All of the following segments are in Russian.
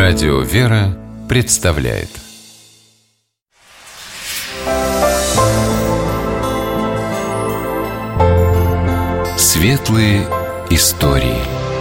Радио «Вера» представляет Светлые истории.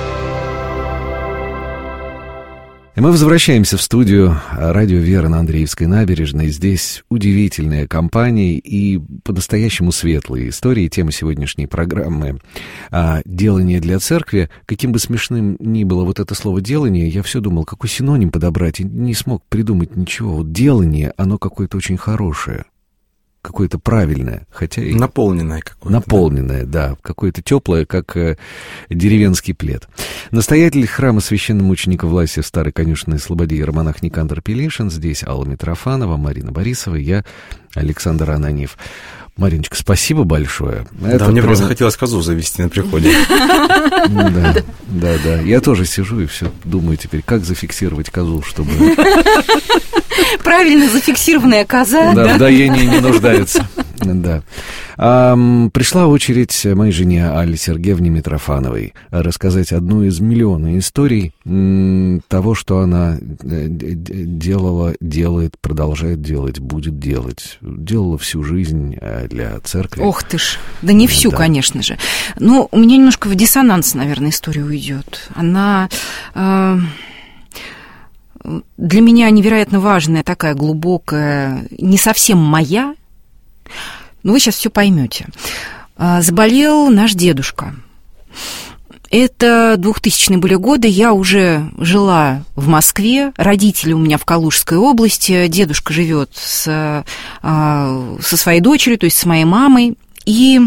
И мы возвращаемся в студию «Радио Вера» на Андреевской набережной. Здесь удивительная компания и по-настоящему светлые истории. Тема сегодняшней программы «Делание для церкви». Каким бы смешным ни было вот это слово «делание», я все думал, какой синоним подобрать, и не смог придумать ничего. Вот «делание», оно какое-то очень хорошее. Какое-то правильное, хотя и... Наполненное какое-то. Наполненное, да, какое-то теплое, как деревенский плед. Настоятель храма священномученика Власия в Старой Конюшенной Слободе иеромонах Никандр Пелишин. Здесь Алла Митрофанова, Марина Борисова, я, Александр Ананьев. Мариночка, спасибо большое. Да, мне просто хотелось козу завести на приходе. Да. Я тоже сижу и все думаю теперь, как зафиксировать козу, чтобы... Правильно зафиксированная коза. Да, в доении не нуждается. Да. Пришла очередь моей жене Алле Сергеевне Митрофановой рассказать одну из миллиона историй того, что она делала, делает, продолжает делать, будет делать. Делала всю жизнь для церкви. Ох ты ж, да не всю, конечно же. Ну, у меня немножко в диссонанс, наверное, история уйдет. Она... Для меня невероятно важная, такая глубокая, не совсем моя, но вы сейчас все поймете. Заболел наш дедушка. Это 2000-е были годы, я уже жила в Москве, родители у меня в Калужской области, дедушка живет со своей дочерью, то есть с моей мамой, и...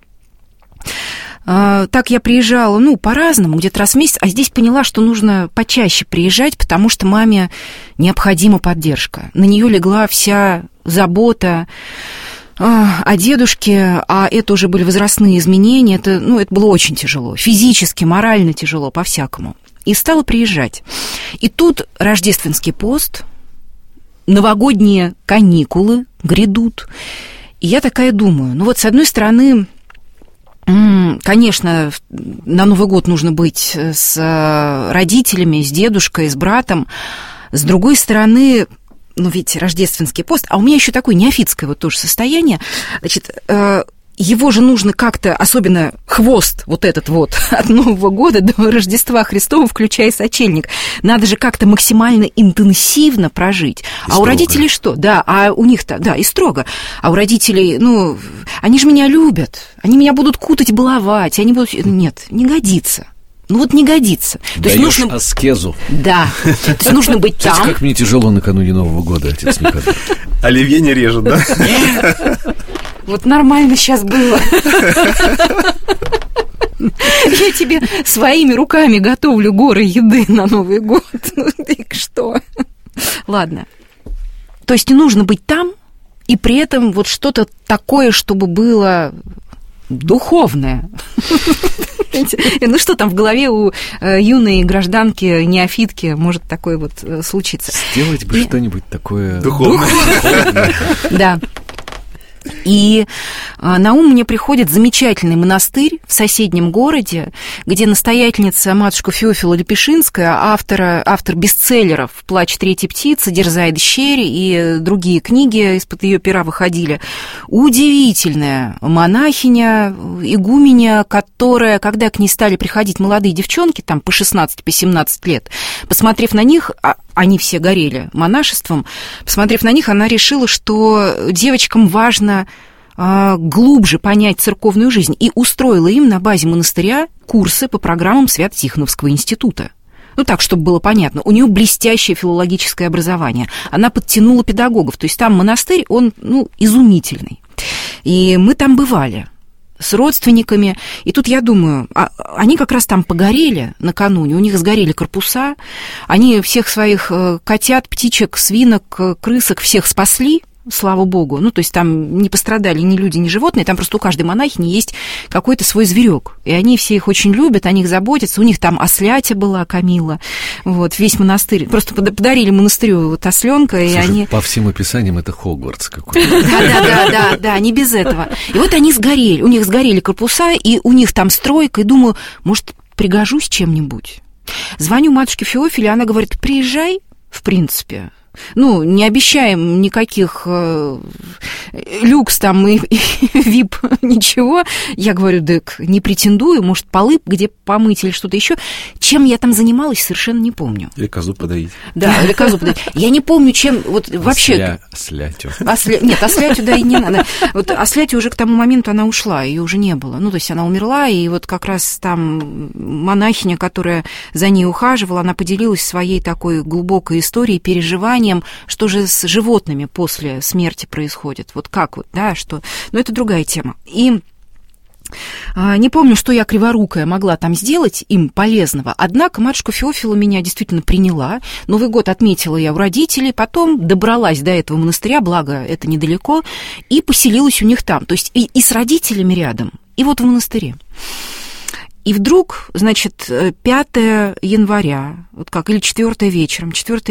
Так я приезжала, по-разному, где-то раз в месяц, а здесь поняла, что нужно почаще приезжать, потому что маме необходима поддержка. На нее легла вся забота о дедушке, а это уже были возрастные изменения, это было очень тяжело, физически, морально тяжело, по-всякому. И стала приезжать. И тут рождественский пост, новогодние каникулы грядут. И я такая думаю, с одной стороны... Конечно, на Новый год нужно быть с родителями, с дедушкой, с братом. С другой стороны, ведь рождественский пост, а у меня еще такое неофитское тоже состояние. Значит, его же нужно как-то, особенно хвост этот от Нового года до Рождества Христова, включая сочельник, надо же как-то максимально интенсивно прожить. И а у родителей что? Да, а у них-то, да, и строго. А у родителей, они же меня любят, они меня будут кутать, баловать, они будут... Нет, не годится. Не годится. То есть нужно аскезу. Да. То есть нужно быть там. Как мне тяжело накануне Нового года, отец Николай. Оливье не режет, да? Нормально сейчас было. Я тебе своими руками готовлю горы еды на Новый год. Что? Ладно. То есть не нужно быть там, и при этом что-то такое, чтобы было духовное. Что там в голове у юной гражданки, неофитки может такое случиться? Сделать бы что-нибудь такое духовное. Да. И на ум мне приходит замечательный монастырь в соседнем городе, где настоятельница матушка Феофила Лепешинская, автор бестселлеров «Плач третьей птицы», «Дерзает щерь» и другие книги из-под ее пера выходили. Удивительная монахиня, игуменя, которая, когда к ней стали приходить молодые девчонки, там по 16, по 17 лет, посмотрев на них, они все горели монашеством, посмотрев на них, она решила, что девочкам важно глубже понять церковную жизнь, и устроила им на базе монастыря курсы по программам Свято-Тихоновского института. Так, чтобы было понятно. У нее блестящее филологическое образование. Она подтянула педагогов. То есть там монастырь, он, изумительный. И мы там бывали с родственниками. И тут я думаю, они как раз там погорели накануне, у них сгорели корпуса, они всех своих котят, птичек, свинок, крысок всех спасли, слава богу. То есть там не пострадали ни люди, ни животные, там просто у каждой монахини есть какой-то свой зверек. И они все их очень любят, о них заботятся. У них там ослятя была, Камила. Весь монастырь. Просто подарили монастырю осленка, и они... По всем описаниям это Хогвартс какой-то. Да, не без этого. И они сгорели. У них сгорели корпуса, и у них там стройка, и думаю, может, пригожусь чем-нибудь. Звоню матушке Феофиле, она говорит, приезжай, в принципе. Ну, не обещаем никаких люкс там и вип, ничего. Я говорю, так не претендую, может, полы где помыть или что-то еще. Чем я там занималась, совершенно не помню. Или козу подоить. Да, или козу подоить. Я не помню, чем... Вот вообще... Ослятю. Нет, ослятю, да, и не надо. Вот ослятю уже к тому моменту она ушла, ее уже не было. Ну, то есть она умерла, и вот как раз там монахиня, которая за ней ухаживала, она поделилась своей такой глубокой историей, переживанием, что же с животными после смерти происходит. Вот как вот, да, что... Но это другая тема. И не помню, что я криворукая могла там сделать им полезного. Однако матушка Феофила меня действительно приняла. Новый год отметила я у родителей, потом добралась до этого монастыря, благо это недалеко, и поселилась у них там. То есть и с родителями рядом, и вот в монастыре. И вдруг, значит, 5 января, вот как, или 4 вечером,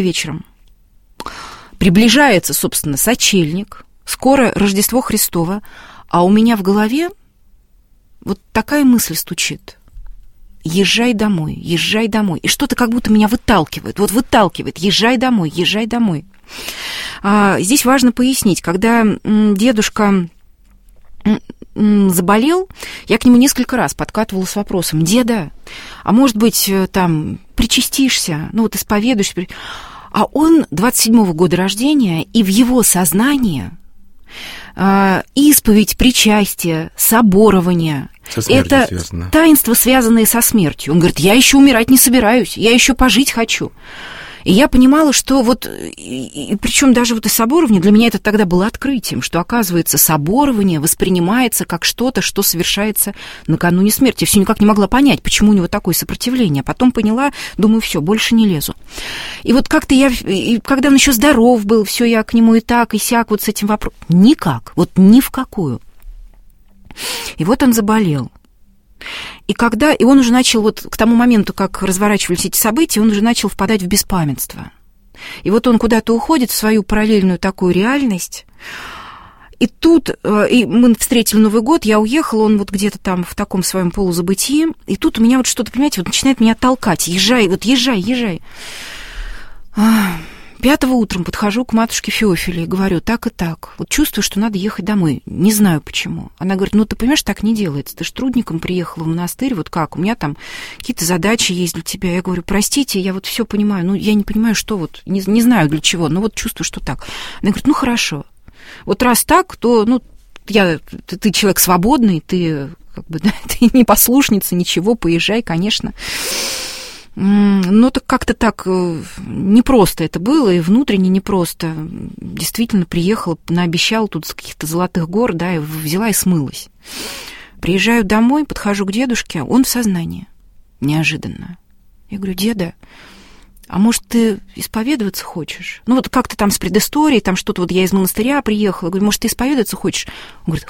приближается, собственно, сочельник, скоро Рождество Христово, а у меня в голове вот такая мысль стучит. Езжай домой, езжай домой. И что-то как будто меня выталкивает, езжай домой, езжай домой. Здесь важно пояснить, когда дедушка заболел, я к нему несколько раз подкатывала с вопросом, деда, а может быть, там, причастишься, ну вот исповедуешься. А он 27-го года рождения, и в его сознании исповедь, причастие, соборование — это связано. Таинства, связанные со смертью. Он говорит, я еще умирать не собираюсь, я еще пожить хочу. И я понимала, что вот, причем даже вот и соборование, для меня это тогда было открытием, что, оказывается, соборование воспринимается как что-то, что совершается накануне смерти. Я все никак не могла понять, почему у него такое сопротивление. Потом поняла, думаю, все, больше не лезу. И вот как-то я, и когда он еще здоров был, все, я к нему и так, и сяк, вот с этим вопросом. Никак, вот ни в какую. И вот он заболел. И он уже начал, вот к тому моменту, как разворачивались эти события, он уже начал впадать в беспамятство. И вот он куда-то уходит в свою параллельную такую реальность. И тут, и мы встретили Новый год, я уехала, он вот где-то там в таком своем полузабытии, и тут у меня вот что-то, понимаете, вот начинает меня толкать. Езжай, вот езжай. 5 утром подхожу к матушке Феофиле и говорю, так и так, вот чувствую, что надо ехать домой, не знаю почему. Она говорит, ну ты понимаешь, так не делается, ты ж трудником приехала в монастырь, вот как, у меня там какие-то задачи есть для тебя. Я говорю, простите, я вот все понимаю, ну я не понимаю, что вот, не знаю для чего, но вот чувствую, что так. Она говорит, ну хорошо, вот раз так, то, ну, ты человек свободный, ты как бы, да, ты не послушница, ничего, поезжай, конечно. Но так как-то так непросто это было, и внутренне непросто. Действительно, приехала, наобещала тут с каких-то золотых гор, да, и взяла и смылась. Приезжаю домой, подхожу к дедушке, он в сознании. Неожиданно. Я говорю, деда, а может, ты исповедоваться хочешь? Ну, вот как-то там с предысторией, там что-то, вот я из монастыря приехала, говорю, может, ты исповедоваться хочешь? Он говорит,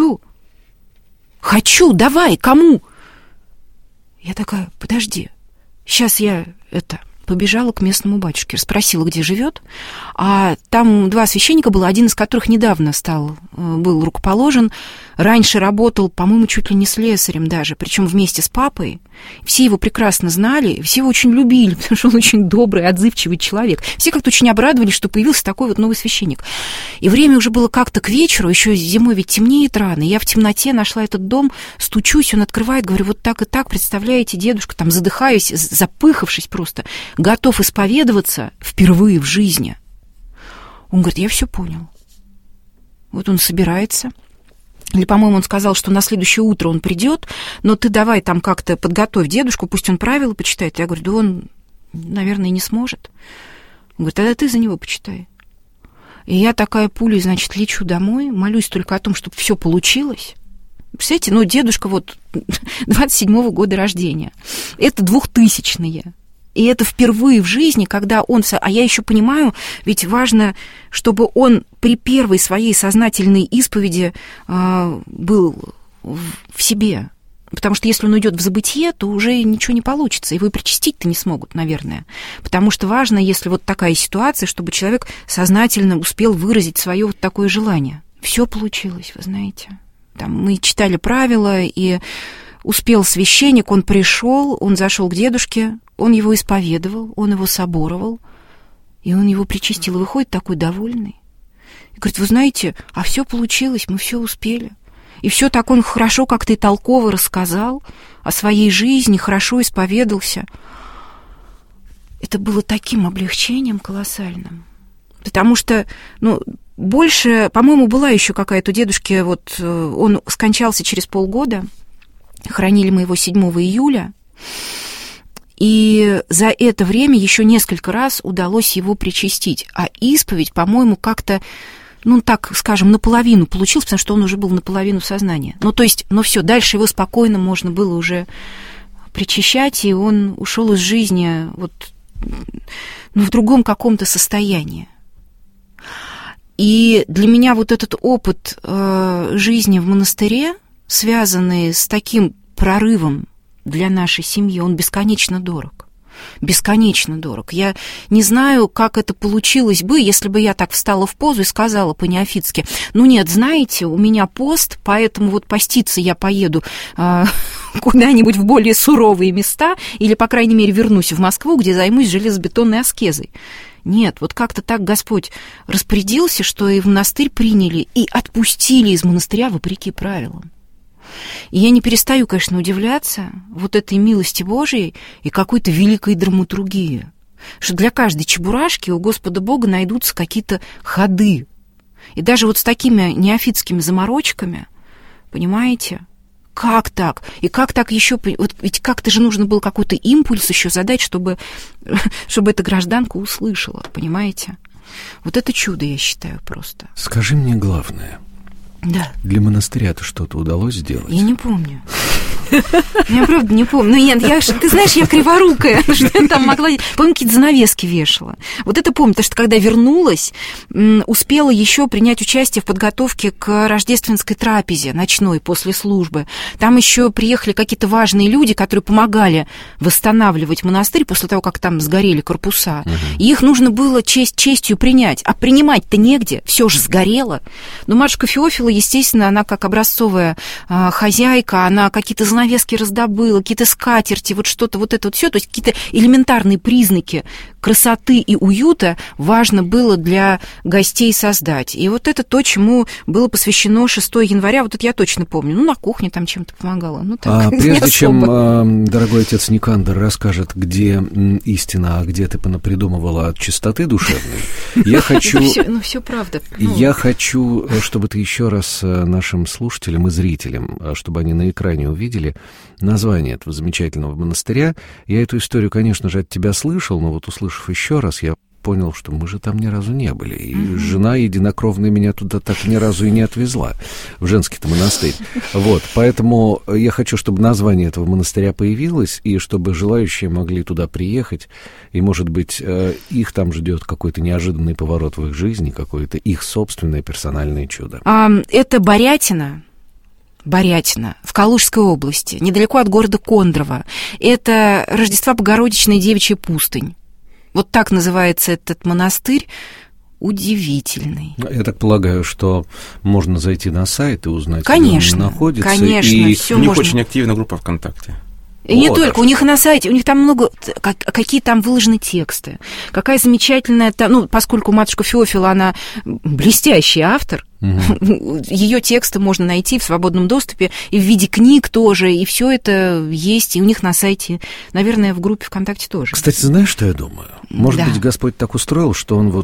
хочу, давай, кому? Я такая, подожди. Сейчас я побежала к местному батюшке, спросила, где живет, а там 2 священника было, один из которых недавно был рукоположен, раньше работал, по-моему, чуть ли не слесарем даже, причем вместе с папой. Все его прекрасно знали, все его очень любили, потому что он очень добрый, отзывчивый человек. Все как-то очень обрадовались, что появился такой вот новый священник. И время уже было как-то к вечеру, еще зимой ведь темнеет рано, и я в темноте нашла этот дом, стучусь, он открывает, говорю, вот так и так, представляете, дедушка, там задыхаюсь, запыхавшись просто, готов исповедоваться впервые в жизни. Он говорит, я все понял. Вот он собирается. Или, по-моему, он сказал, что на следующее утро он придет, но ты давай там как-то подготовь дедушку, пусть он правила почитает. Я говорю, да он, наверное, не сможет. Он говорит, тогда ты за него почитай. И я такая пулей, значит, лечу домой, молюсь только о том, чтобы все получилось. Представляете, ну, дедушка вот 27-го года рождения. Это 2000-е. И это впервые в жизни, когда он... А я еще понимаю, ведь важно, чтобы он при первой своей сознательной исповеди был в себе. Потому что если он уйдет в забытье, то уже ничего не получится. Его и причастить-то не смогут, наверное. Потому что важно, если вот такая ситуация, чтобы человек сознательно успел выразить свое вот такое желание. Все получилось, вы знаете. Там мы читали правила, и успел священник, он пришел, он зашел к дедушке, он его исповедовал, он его соборовал, и он его причастил, и выходит такой довольный. И говорит, вы знаете, а все получилось, мы все успели. И все так он хорошо как-то и толково рассказал о своей жизни, хорошо исповедался. Это было таким облегчением колоссальным. Потому что, больше, по-моему, была еще какая-то у дедушки, вот он скончался через полгода, хоронили мы его 7 июля, и за это время еще несколько раз удалось его причастить. А исповедь, по-моему, как-то, так скажем, наполовину получилась, потому что он уже был наполовину сознания. Все, дальше его спокойно можно было уже причащать, и он ушел из жизни в другом каком-то состоянии. И для меня вот этот опыт жизни в монастыре, связанный с таким прорывом для нашей семьи, он бесконечно дорог. Бесконечно дорог. Я не знаю, как это получилось бы, если бы я так встала в позу и сказала по-неофитски, нет, знаете, у меня пост, поэтому поститься я поеду куда-нибудь в более суровые места или, по крайней мере, вернусь в Москву, где займусь железобетонной аскезой. Нет, как-то так Господь распорядился, что и в монастырь приняли, и отпустили из монастыря вопреки правилам. И я не перестаю, конечно, удивляться этой милости Божией и какой-то великой драматургии, что для каждой чебурашки у Господа Бога найдутся какие-то ходы. И даже с такими неофитскими заморочками, понимаете, как так? И как так еще? Ведь как-то же нужно было какой-то импульс еще задать, чтобы эта гражданка услышала, понимаете? Это чудо, я считаю, просто. Скажи мне главное. Да. Для монастыря-то что-то удалось сделать? Я не помню. Я правда не помню. Ты знаешь, я криворукая. Что я там могла... Помню, какие-то занавески вешала. Это помню, потому что когда вернулась, успела еще принять участие в подготовке к рождественской трапезе ночной после службы. Там еще приехали какие-то важные люди, которые помогали восстанавливать монастырь после того, как там сгорели корпуса. И их нужно было честью принять. А принимать-то негде, все же сгорело. Но матушка Феофила, естественно, она как образцовая хозяйка, она какие-то занавески раздобыла, какие-то скатерти, что-то, это все, то есть какие-то элементарные признаки красоты и уюта важно было для гостей создать. И это то, чему было посвящено 6 января, это я точно помню. На кухне там чем-то помогала. Прежде чем дорогой отец Никандр расскажет, где истина, а где ты понапридумывала от чистоты душевной, я хочу... Все правда. Я хочу, чтобы ты еще раз нашим слушателям и зрителям, чтобы они на экране увидели название этого замечательного монастыря. Я эту историю, конечно же, от тебя слышал, но услышав еще раз, я понял, что мы же там ни разу не были. И жена единокровная меня туда так ни разу и не отвезла, в женский-то монастырь. Поэтому я хочу, чтобы название этого монастыря появилось, и чтобы желающие могли туда приехать, и, может быть, их там ждет какой-то неожиданный поворот в их жизни, какое-то их собственное персональное чудо. Это Борятина в Калужской области, недалеко от города Кондрово. Это Рождества Богородичная Девичья пустынь. Так называется этот монастырь. Удивительный. Я так полагаю, что можно зайти на сайт и узнать, конечно, где он находится. Конечно, и все у них можно. Очень активная группа ВКонтакте. И не только, у них и на сайте, у них там много, какие там выложены тексты, какая замечательная, поскольку матушка Феофила, она блестящий автор, ее тексты можно найти в свободном доступе, и в виде книг тоже, и все это есть, и у них на сайте, наверное, в группе ВКонтакте тоже. Кстати, знаешь, что я думаю? Может быть, Господь так устроил, что Он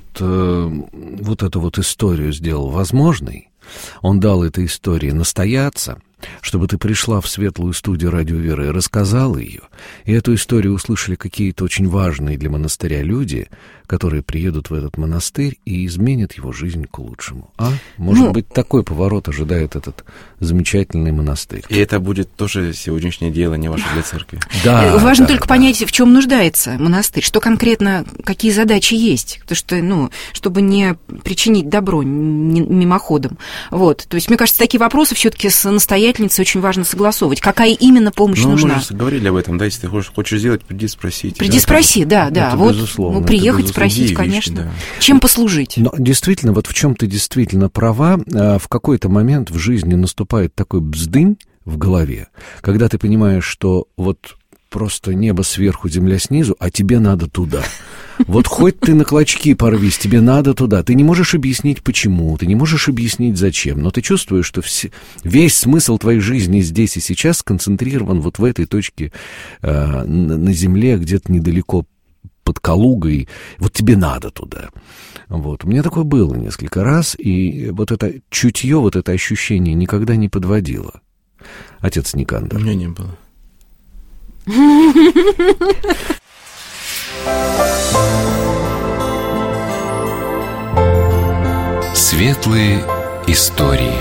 эту историю сделал возможной, Он дал этой истории настояться, чтобы ты пришла в светлую студию «Радио Вера» и рассказала ее, и эту историю услышали какие-то очень важные для монастыря люди, которые приедут в этот монастырь и изменят его жизнь к лучшему. Может быть, такой поворот ожидает этот замечательный монастырь. И это будет тоже сегодняшнее дело, не ваше для церкви. Важно только понять, в чем нуждается монастырь, что конкретно, какие задачи есть, потому что, чтобы не причинить добро мимоходом. То есть, мне кажется, такие вопросы все-таки с настоятельницей очень важно согласовывать. Какая именно помощь нужна? Мы же говорили об этом, если ты хочешь сделать, приди спросить. Приди спроси, да. Безусловно, приехать, спросить, конечно. Вещи, да. Чем послужить? Но действительно, в чем ты действительно права, в какой-то момент в жизни наступает такой бздынь в голове, когда ты понимаешь, что просто небо сверху, земля снизу, а тебе надо туда. Вот хоть ты на клочки порвись, тебе надо туда. Ты не можешь объяснить, почему, ты не можешь объяснить, зачем, но ты чувствуешь, что весь смысл твоей жизни здесь и сейчас сконцентрирован вот в этой точке на земле, где-то недалеко под Калугой. Вот тебе надо туда. Вот. У меня такое было несколько раз, и вот это чутье, вот это ощущение никогда не подводило. Отец Никандр. У меня не было. Светлые истории.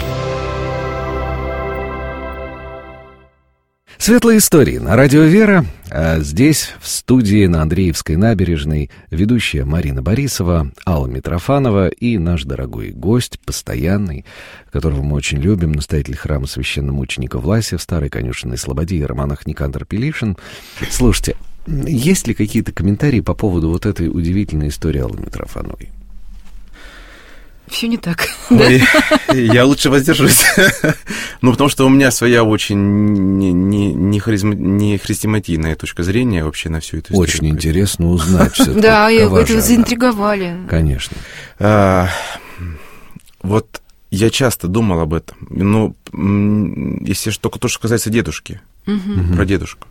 Светлые истории на радио «Вера». Здесь, в студии на Андреевской набережной, ведущая Марина Борисова, Алла Митрофанова и наш дорогой гость, постоянный, которого мы очень любим, настоятель храма священномученика Власия в Старой Конюшенной Слободе и романах Никандр Пилишин. Слушайте, есть ли какие-то комментарии по поводу вот этой удивительной истории Аллы Митрофановой? Все не так. Ой, я лучше воздержусь. Ну, потому что у меня своя очень не хрестоматийная точка зрения вообще на всю эту историю. Очень интересно узнать все. Да, это заинтриговали. Конечно. Вот я часто думал об этом. Ну, если только то, что касается дедушки. Про дедушку.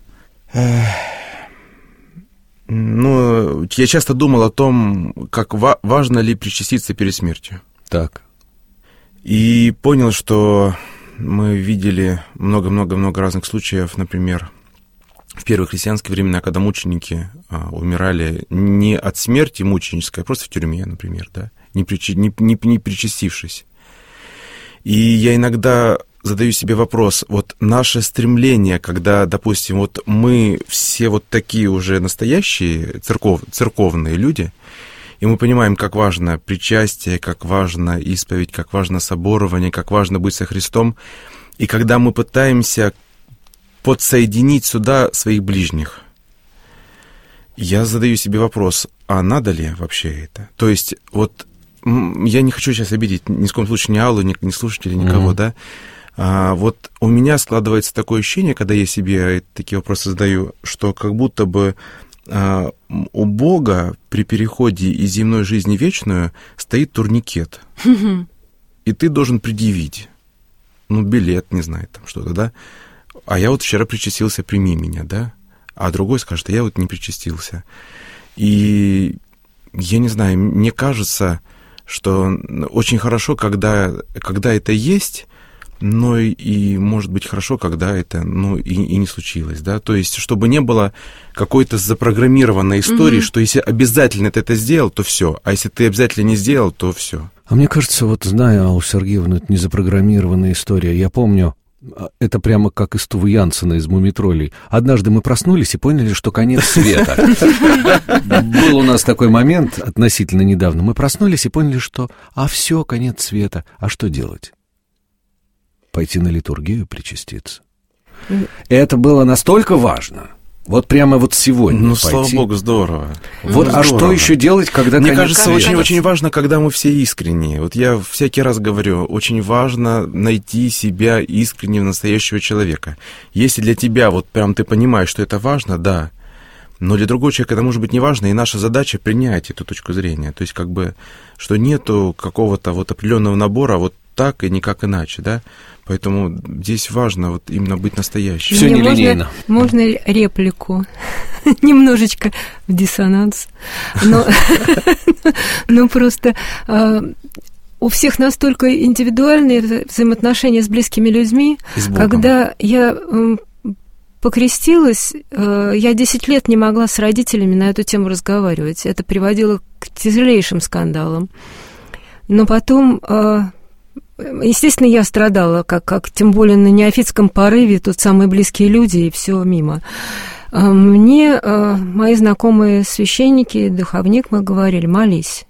Ну, я часто думал о том, как важно ли причаститься перед смертью. Так. И понял, что мы видели много-много-много разных случаев, например, в первые христианские времена, когда мученики умирали не от смерти мученической, а просто в тюрьме, например, да, не причастившись. И я иногда задаю себе вопрос, вот наше стремление, когда, допустим, вот мы все вот такие уже настоящие церковные люди, и мы понимаем, как важно причастие, как важно исповедь, как важно соборование, как важно быть со Христом, и когда мы пытаемся подсоединить сюда своих ближних, я задаю себе вопрос, а надо ли вообще это? То есть вот я не хочу сейчас обидеть ни в коем случае ни Аллу, ни слушателей, никого, да? Вот у меня складывается такое ощущение, когда я себе такие вопросы задаю, что как будто бы у Бога при переходе из земной жизни в вечную стоит турникет. И ты должен предъявить, билет, не знаю, там что-то, да? А я вот вчера причастился, прими меня, да? А другой скажет, а я вот не причастился. И я не знаю, мне кажется, что очень хорошо, когда это есть, но и может быть хорошо, когда это, и не случилось, да, то есть, чтобы не было какой-то запрограммированной истории, что если обязательно ты это сделал, то все, а если ты обязательно не сделал, то все. А мне кажется, вот зная Аллу Сергеевну, это не запрограммированная история. Я помню, это прямо как из Тувы Янсена из «Мумитролей». Однажды мы проснулись и поняли, что конец света. Был у нас такой момент относительно недавно. Мы проснулись и поняли, что все, конец света. А что делать? Пойти на литургию причаститься. Это было настолько важно. Вот прямо вот сегодня. Слава Богу, здорово. Вот, здорово. Что еще делать, когда Мне кажется, очень важно, когда мы все искренние. Вот я всякий раз говорю, очень важно найти себя искреннего, настоящего человека. Если для тебя вот прям ты понимаешь, что это важно, да. Но для другого человека это может быть не важно, и наша задача принять эту точку зрения. То есть как бы, что нету какого-то вот определенного набора, вот так и никак иначе, да? Поэтому здесь важно вот именно быть настоящим. Все нелинейно. Можно реплику? Немножечко в диссонанс. Но просто у всех настолько индивидуальные взаимоотношения с близкими людьми. Когда я покрестилась, я 10 лет не могла с родителями на эту тему разговаривать. Это приводило к тяжелейшим скандалам. Но потом... Естественно, я страдала, как тем более на неофитском порыве, тут самые близкие люди, и все мимо. Мне мои знакомые священники, духовник, мы говорили, молись.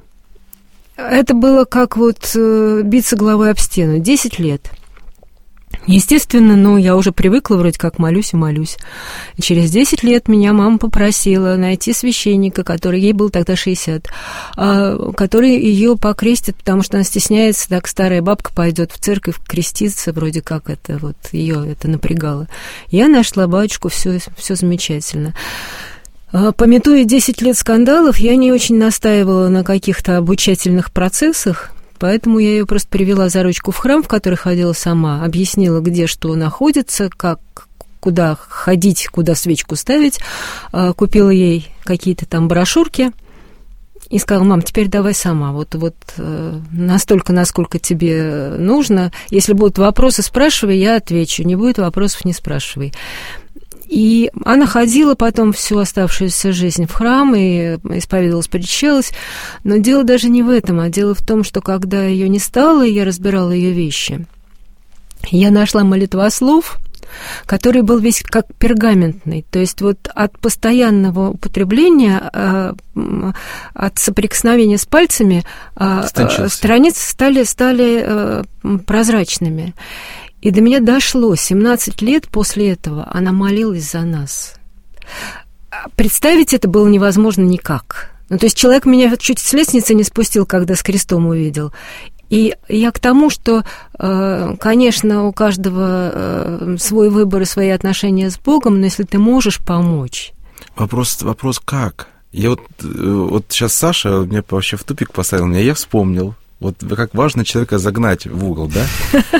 Это было как вот биться головой об стену. 10 лет. Естественно, я уже привыкла, вроде как молюсь и молюсь. Через 10 лет меня мама попросила найти священника, который, ей было тогда 60, который ее покрестит, потому что она стесняется, так старая бабка пойдет в церковь креститься, вроде как это вот ее это напрягало. Я нашла батюшку, все замечательно. Памятуя 10 лет скандалов, я не очень настаивала на каких-то обучательных процессах, поэтому я ее просто привела за ручку в храм, в который ходила сама, объяснила, где что находится, куда ходить, куда свечку ставить, купила ей какие-то там брошюрки и сказала: мам, теперь давай сама, вот настолько, насколько тебе нужно. Если будут вопросы, спрашивай, я отвечу, не будет вопросов, не спрашивай. И она ходила потом всю оставшуюся жизнь в храм и исповедовалась, причащалась. Но дело даже не в этом, а дело в том, что когда ее не стало, и я разбирала ее вещи, я нашла молитвослов, который был весь как пергаментный. То есть вот от постоянного употребления, от соприкосновения с пальцами страницы стали прозрачными. И до меня дошло, 17 лет после этого она молилась за нас. Представить это было невозможно никак. То есть человек меня чуть с лестницы не спустил, когда с крестом увидел. И я к тому, что, конечно, у каждого свой выбор и свои отношения с Богом, но если ты можешь помочь... Вопрос как? Я вот сейчас Саша меня вообще в тупик поставил, я вспомнил, вот как важно человека загнать в угол, да?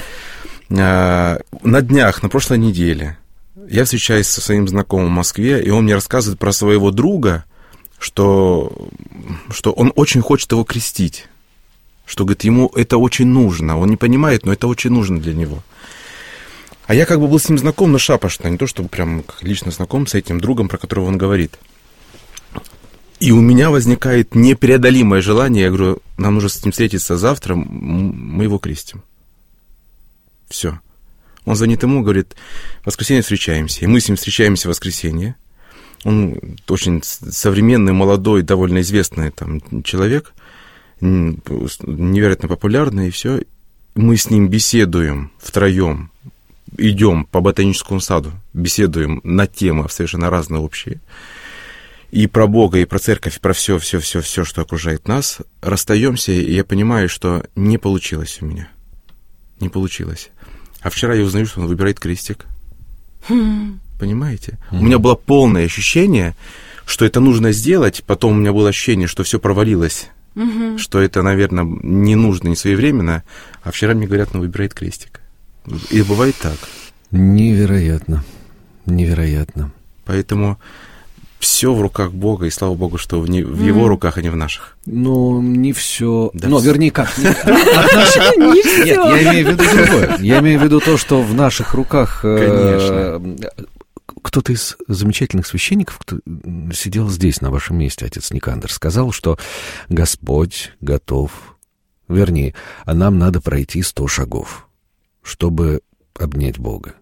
На днях, на прошлой неделе, я встречаюсь со своим знакомым в Москве, и он мне рассказывает про своего друга, что он очень хочет его крестить, что, говорит, ему это очень нужно. Он не понимает, но это очень нужно для него. А я как бы был с ним знаком, но шапошно, не то чтобы прям лично знаком с этим другом, про которого он говорит. И у меня возникает непреодолимое желание, я говорю, нам нужно с ним встретиться завтра, мы его крестим. Все. Он звонит ему, говорит, в воскресенье встречаемся. И мы с ним встречаемся в воскресенье. Он очень современный, молодой, довольно известный там человек, невероятно популярный, и все. Мы с ним беседуем втроем, идем по ботаническому саду, беседуем на темы совершенно разные общие. И про Бога, и про церковь, и про все, что окружает нас. Расстаемся, и я понимаю, что не получилось у меня. Не получилось. А вчера я узнаю, что он выбирает крестик. Понимаете? У меня было полное ощущение, что это нужно сделать. Потом у меня было ощущение, что все провалилось. Что это, наверное, не нужно, не своевременно. А вчера мне говорят, он выбирает крестик. И бывает так. Невероятно. Невероятно. Поэтому... все в руках Бога, и слава Богу, что в Его руках, а не в наших. Ну, не все. Да, ну, вернее, как? Не все. Нет, я имею в виду другое. Я имею в виду то, что в наших руках... Конечно. Кто-то из замечательных священников, кто сидел здесь, на вашем месте, отец Никандр, сказал, что Господь готов... Вернее, а нам надо пройти 100 шагов, чтобы обнять Бога.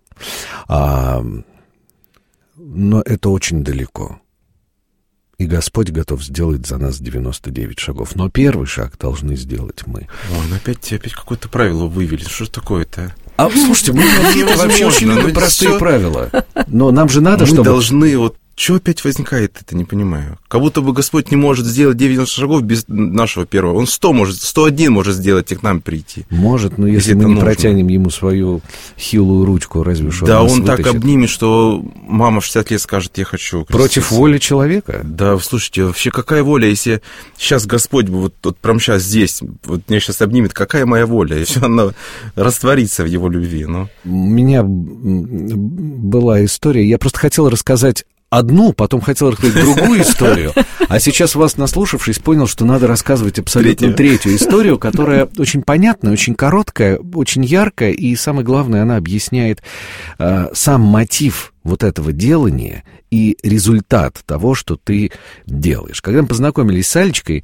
Но это очень далеко. И Господь готов сделать за нас 99 шагов. Но первый шаг должны сделать мы. Ой, ну опять какое-то правило вывели. Что ж такое-то? Слушайте, мы вообще очень любим простые правила. Но нам же надо, чтобы... Мы должны... Что опять возникает, это не понимаю. Как будто бы Господь не может сделать 90 шагов без нашего первого. Он 101 может сделать и к нам прийти. Может, но если мы не протянем ему свою хилую ручку, разве что да, он так обнимет, что мама в 60 лет скажет, я хочу креститься. Против воли человека? Да, слушайте, вообще какая воля, если сейчас Господь бы вот прямо сейчас здесь, вот меня сейчас обнимет, какая моя воля, если она растворится в его любви. Ну. У меня была история, я просто хотел рассказать одну, потом хотел рассказать другую историю, а сейчас вас, наслушавшись, понял, что надо рассказывать абсолютно третью историю, которая очень понятная, очень короткая, очень яркая, и самое главное, она объясняет сам мотив вот этого делания и результат того, что ты делаешь. Когда мы познакомились с Алечкой,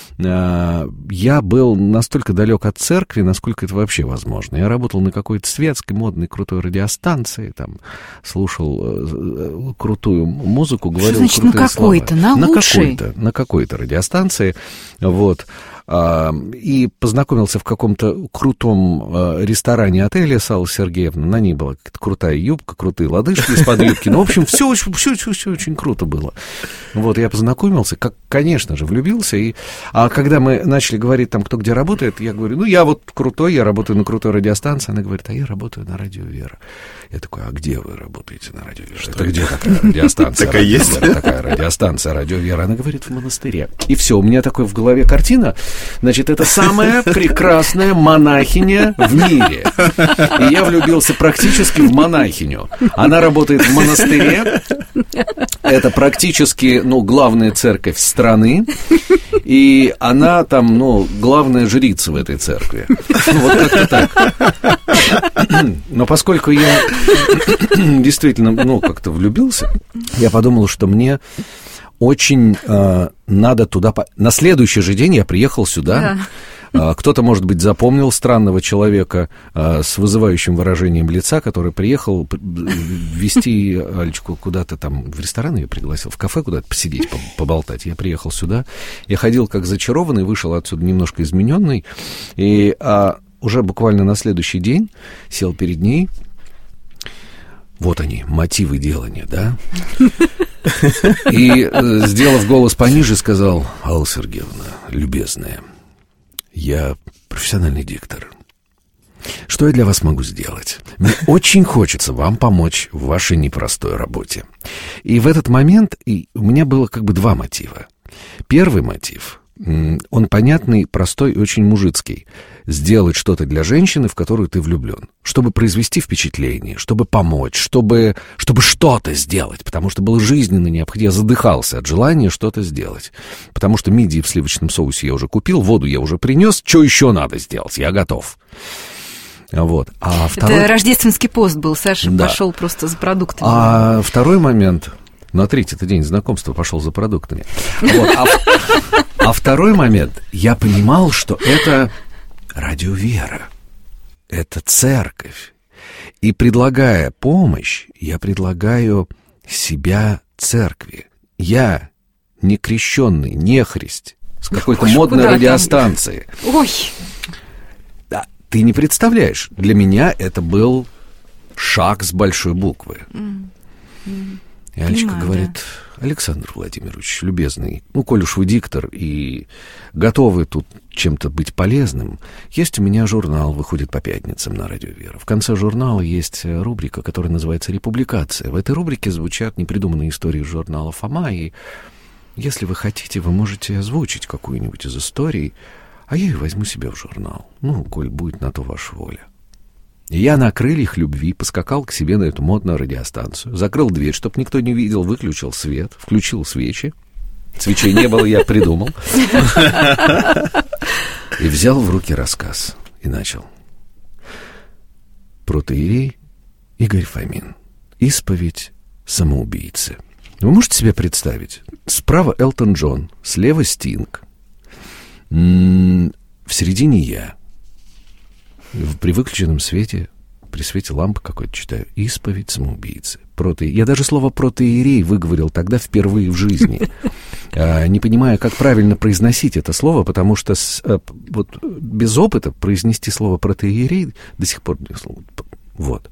я был настолько далек от церкви, насколько это вообще возможно. Я работал на какой-то светской, модной, крутой радиостанции, там, слушал крутую музыку, говорил крутые слова. На какой-то? На какой-то радиостанции, вот. и познакомился в каком-то крутом ресторане отеля с Аллой Сергеевной. На ней была какая-то крутая юбка, крутые лодыжки из-под юбки. Ну, в общем, все очень круто было. Вот, я познакомился, конечно же, влюбился. А когда мы начали говорить, там, кто где работает, я говорю, ну, я вот крутой, я работаю на крутой радиостанции. Она говорит, а я работаю на радио «Вера». Я такой, а где вы работаете на радио «Вера»? Это где такая радиостанция? Такая есть? Такая радиостанция «Радио «Вера». Она говорит, в монастыре. И все, у меня такой в голове картина. Значит, это самая прекрасная монахиня в мире. И я влюбился практически в монахиню. Она работает в монастыре. Это практически, главная церковь страны. И она там, главная жрица в этой церкви. Вот как-то так. Но поскольку я действительно, как-то влюбился, я подумал, что мне очень надо туда... На следующий же день я приехал сюда. Да. Кто-то, может быть, запомнил странного человека с вызывающим выражением лица, который приехал везти Алечку куда-то там в ресторан, ее пригласил, в кафе куда-то посидеть, поболтать. Я приехал сюда, я ходил как зачарованный, вышел отсюда немножко измененный, и уже буквально на следующий день сел перед ней. Вот они, мотивы делания, да? И, сделав голос пониже, сказал: Алла Сергеевна, любезная, я профессиональный диктор. Что я для вас могу сделать? Мне очень хочется вам помочь в вашей непростой работе. И в этот момент у меня было как бы два мотива. Первый мотив, он понятный, простой и очень мужицкий. Сделать что-то для женщины, в которую ты влюблен. Чтобы произвести впечатление, чтобы помочь, чтобы что-то сделать. Потому что было жизненно необходимо. Я задыхался от желания что-то сделать. Потому что мидии в сливочном соусе я уже купил, воду я уже принес. Что еще надо сделать? Я готов. Вот. Это рождественский пост был. Саша пошел просто за продуктами. А второй момент... На третий-то день знакомства пошел за продуктами. А второй момент, я понимал, что это радио «Вера», это церковь. И предлагая помощь, я предлагаю себя церкви. Я не крещенный, нехрист, с какой-то модной радиостанции. Ой! Да, ты не представляешь, для меня это был шаг с большой буквы. И Алечка говорит: Александр Владимирович, любезный, коль уж вы диктор и готовы тут чем-то быть полезным, есть у меня журнал, выходит по пятницам на радио «Вера». В конце журнала есть рубрика, которая называется «Републикация». В этой рубрике звучат непридуманные истории журнала «Фома», и если вы хотите, вы можете озвучить какую-нибудь из историй, а я ее возьму себе в журнал, коль будет на то ваша воля. И я на крыльях любви поскакал к себе на эту модную радиостанцию, закрыл дверь, чтобы никто не видел, выключил свет, включил свечи. Свечей не было, я придумал. И взял в руки рассказ и начал. Протоиерей Игорь Фомин. Исповедь самоубийцы. Вы можете себе представить? Справа Элтон Джон, слева Стинг. В середине я. При выключенном свете, при свете лампы какой-то читаю «Исповедь самоубийцы». Я даже слово «протоиерей» выговорил тогда впервые в жизни, не понимая, как правильно произносить это слово, потому что без опыта произнести слово «протоиерей» до сих пор не слово. Вот.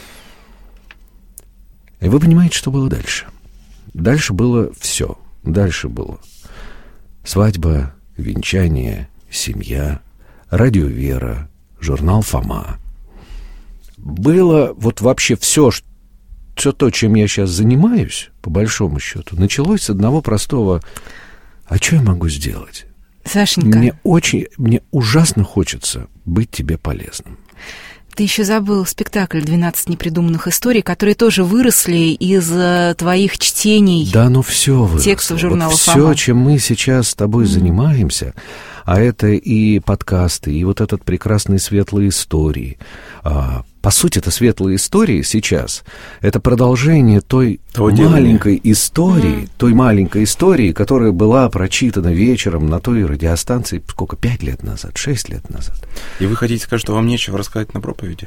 И вы понимаете, что было дальше? Дальше было все. Дальше было свадьба, венчание, семья, радио «Вера», журнал «Фома». Было вообще все то, чем я сейчас занимаюсь, по большому счету, началось с одного простого: а что я могу сделать? Сашенька. Мне ужасно хочется быть тебе полезным. Ты еще забыл спектакль «12 непридуманных историй», которые тоже выросли из твоих чтений. Да, все выросло. Текстов журнала «Фома». Все, чем мы сейчас с тобой занимаемся, а это и подкасты, и вот этот прекрасные светлые истории. По сути, это светлые истории сейчас. Это продолжение той маленькой истории, которая была прочитана вечером на той радиостанции, 5 лет назад, 6 лет назад. И вы хотите сказать, что вам нечего рассказать на проповеди?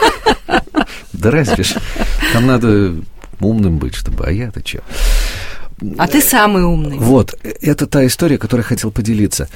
Да разве ж. Там надо умным быть, чтобы... А я-то чё? А ты самый умный. Вот, это та история, которой я хотел поделиться.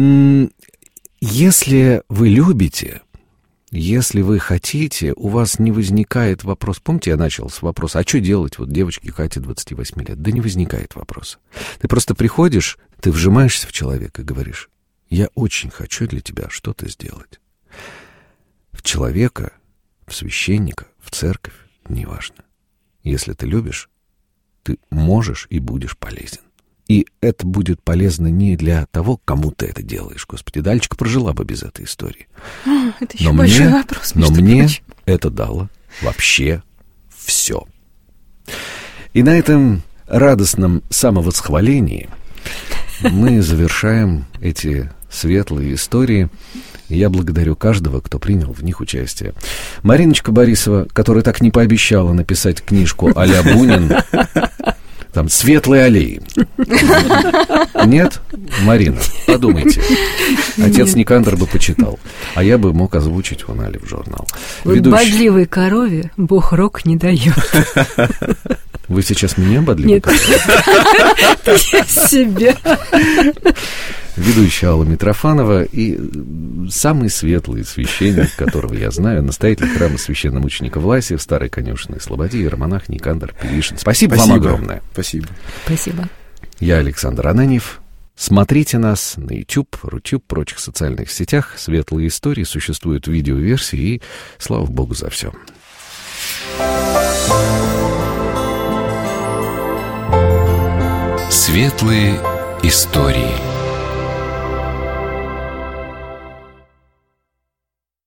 Если вы любите, если вы хотите, у вас не возникает вопрос. Помните, я начал с вопроса, а что делать вот девочке Кате 28 лет? Да не возникает вопроса. Ты просто приходишь, ты вжимаешься в человека и говоришь, я очень хочу для тебя что-то сделать. В человека, в священника, в церковь, неважно. Если ты любишь, ты можешь и будешь полезен. И это будет полезно не для того, кому ты это делаешь. Господи, Дальчика прожила бы без этой истории. Это еще большой вопрос. Но мне это дало вообще все. И на этом радостном самовосхвалении мы завершаем эти светлые истории. И я благодарю каждого, кто принял в них участие. Мариночка Борисова, которая так не пообещала написать книжку а-ля Бунин, там «Светлые аллеи». Нет? Марина, подумайте. Отец Никандр бы почитал, а я бы мог озвучить в анале в журнал. Вот бодливой корове Бог рог не дает. Вы сейчас меня бодливой? Нет, я себя. Ведущая Алла Митрофанова и самый светлый священник, которого я знаю, настоятель храма священномученика Власия в Старой Конюшенной Слободе, иеромонах Никандр Пелишин. Спасибо вам огромное. Спасибо. Спасибо. Я Александр Ананьев. Смотрите нас на YouTube, Рутюб, прочих социальных сетях. Светлые истории существуют в видеоверсии, и слава Богу за все. Светлые истории.